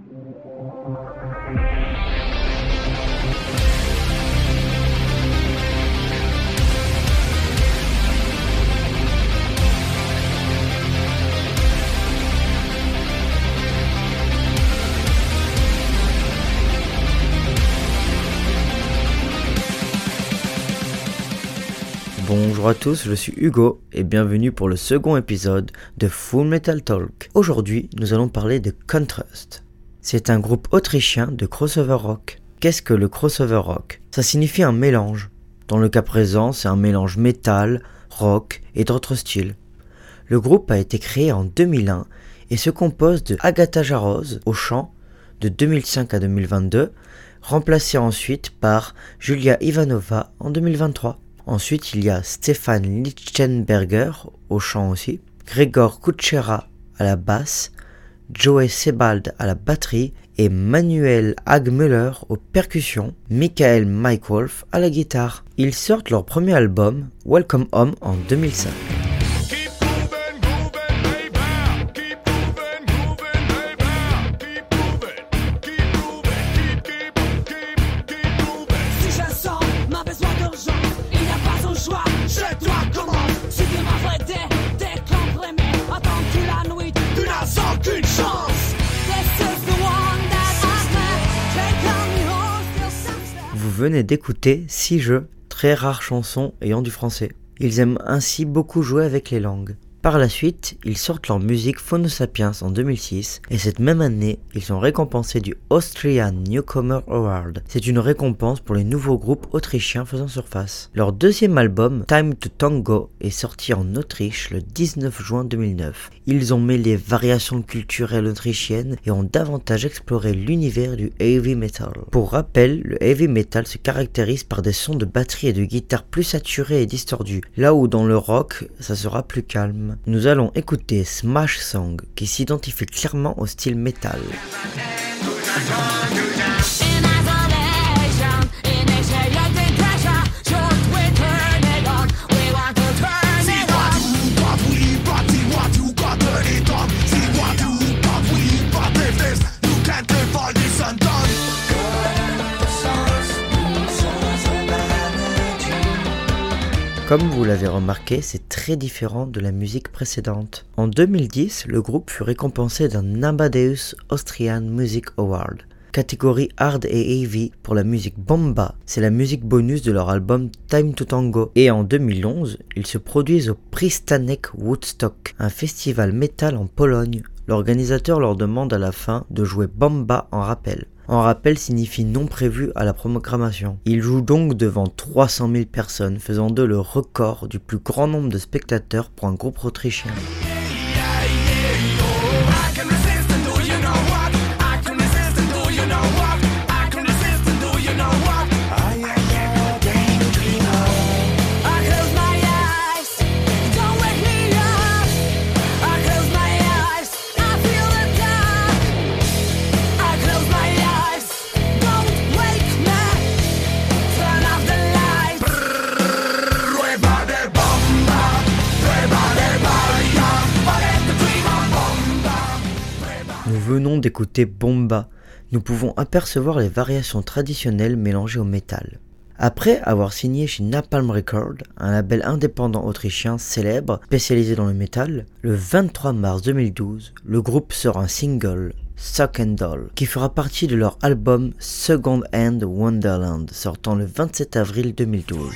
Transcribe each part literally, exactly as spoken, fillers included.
Bonjour à tous, je suis Hugo et bienvenue pour le second épisode de Full Metal Talk. Aujourd'hui, nous allons parler de Contrast. C'est un groupe autrichien de crossover rock. Qu'est-ce que le crossover rock ? Ça signifie un mélange. Dans le cas présent, c'est un mélange métal, rock et d'autres styles. Le groupe a été créé en deux mille un et se compose de Agata Jarosz au chant de deux mille cinq à deux mille vingt-deux, remplacée ensuite par Julia Ivanova en deux mille vingt-trois. Ensuite, il y a Stefan Lichtenberger au chant aussi, Gregor Kutschera à la basse, Joey Sebald à la batterie et Manuel Hagmüller aux percussions, Michael Mike Wolf à la guitare. Ils sortent leur premier album, Welcome Home, en deux mille cinq. Vous venez d'écouter six jeux, très rares chansons ayant du français. Ils aiment ainsi beaucoup jouer avec les langues. Par la suite, ils sortent leur musique Phonosapiens en deux mille six et cette même année, ils sont récompensés du Austrian Newcomer Award. C'est une récompense pour les nouveaux groupes autrichiens faisant surface. Leur deuxième album, Time to Tango, est sorti en Autriche le dix-neuf juin deux mille neuf. Ils ont mêlé variations culturelles autrichiennes et ont davantage exploré l'univers du heavy metal. Pour rappel, le heavy metal se caractérise par des sons de batterie et de guitare plus saturés et distordus, là où dans le rock, ça sera plus calme. Nous allons écouter Smash Song qui s'identifie clairement au style metal. Comme vous l'avez remarqué, c'est très différent de la musique précédente. En deux mille dix, le groupe fut récompensé d'un Amadeus Austrian Music Award, catégorie hard et heavy pour la musique Bomba, c'est la musique bonus de leur album Time to Tango. Et en deux mille onze, ils se produisent au Przystanek Woodstock, un festival métal en Pologne. L'organisateur leur demande à la fin de jouer Bomba en rappel. En rappel signifie non prévu à la programmation. Ils jouent donc devant trois cent mille personnes, faisant d'eux le record du plus grand nombre de spectateurs pour un groupe autrichien. Nous venons d'écouter Bomba. Nous pouvons apercevoir les variations traditionnelles mélangées au métal. Après avoir signé chez Napalm Records, un label indépendant autrichien célèbre spécialisé dans le métal, le vingt-trois mars deux mille douze, le groupe sort un single, Suck and Doll, qui fera partie de leur album Second Hand Wonderland, sortant le vingt-sept avril deux mille douze.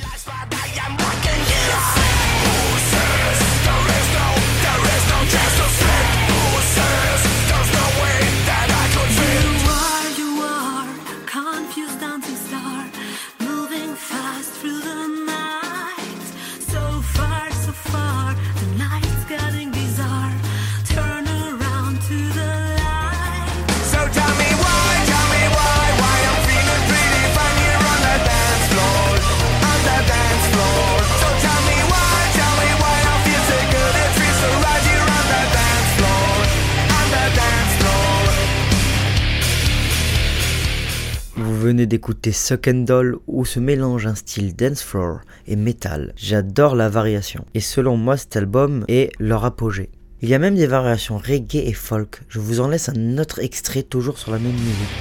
Vous venez d'écouter Suck and Doll où se mélange un style dance floor et metal. J'adore la variation et selon moi cet album est leur apogée. Il y a même des variations reggae et folk. Je vous en laisse un autre extrait toujours sur la même musique.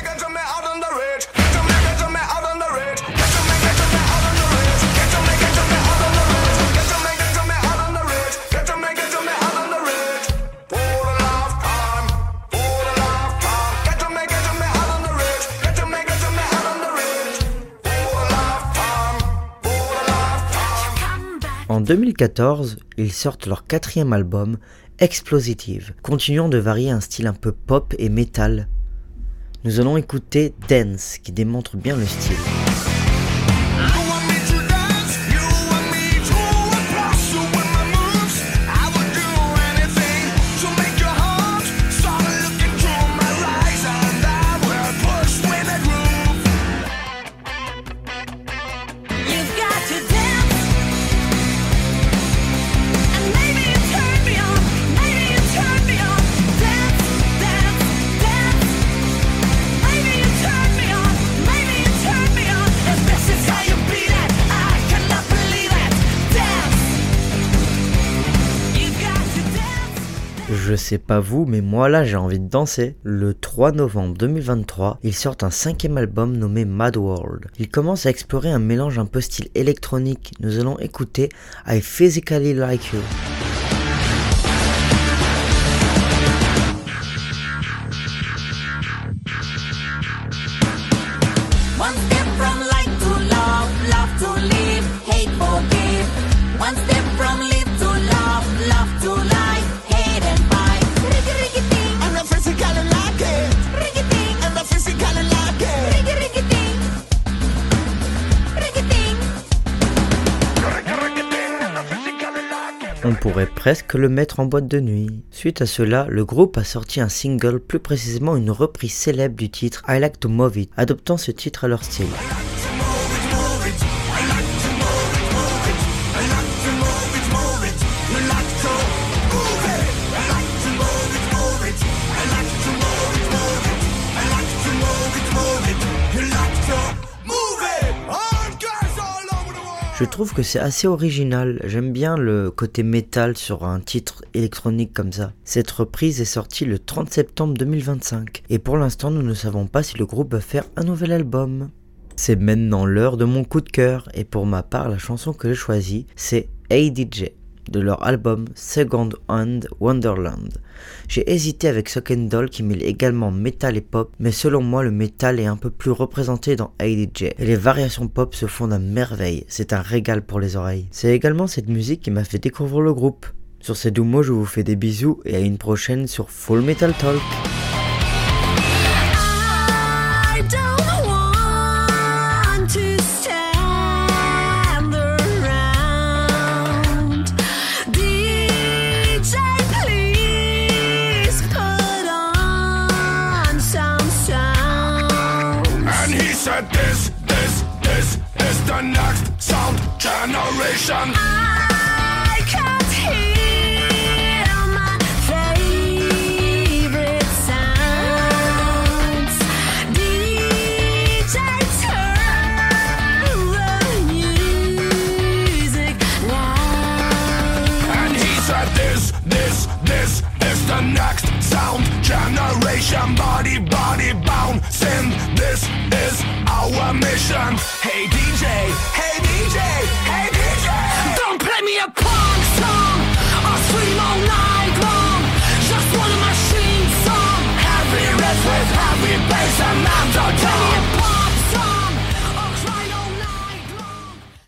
En deux mille quatorze, ils sortent leur quatrième album, Explositive, continuant de varier un style un peu pop et metal. Nous allons écouter Dance, qui démontre bien le style. Je sais pas vous, mais moi là j'ai envie de danser. Le trois novembre deux mille vingt-trois, ils sortent un cinquième album nommé Mad World. Ils commencent à explorer un mélange un peu style électronique. Nous allons écouter I Physically Like You. One step from like to love, love to live, hate forgive. One step from live to love, love to lie, hate and fight. Riggy riggy ding, and the physically like it. Riggy ding, and the physically like it. Riggy riggy ding, riggy ding. Riggy riggy ding, and the physically like it. On pourrait presque le mettre en boîte de nuit. Suite à cela, le groupe a sorti un single, plus précisément une reprise célèbre du titre I Like to Move It, adoptant ce titre à leur style. Je trouve que c'est assez original, j'aime bien le côté métal sur un titre électronique comme ça. Cette reprise est sortie le trente septembre deux mille vingt-cinq, et pour l'instant nous ne savons pas si le groupe va faire un nouvel album. C'est maintenant l'heure de mon coup de cœur, et pour ma part la chanson que j'ai choisie c'est Hey D J, de leur album Second Hand Wonderland. J'ai hésité avec Sock and Doll qui mêle également métal et pop, mais selon moi le métal est un peu plus représenté dans Hey D J, et les variations pop se font à merveille, c'est un régal pour les oreilles. C'est également cette musique qui m'a fait découvrir le groupe. Sur ces doux mots je vous fais des bisous et à une prochaine sur Full Metal Talk. This, this, this is the next sound generation. I can't hear my favorite sounds. D J, turn the music loud. And he said this, this, this is the next sound generation. Body, body bouncing. This is our mission. Hey D J, hey D J, hey D J. Don't play me a punk song. I'll scream all night long. Just want a machine song. Heavy riff with heavy bass and I'm so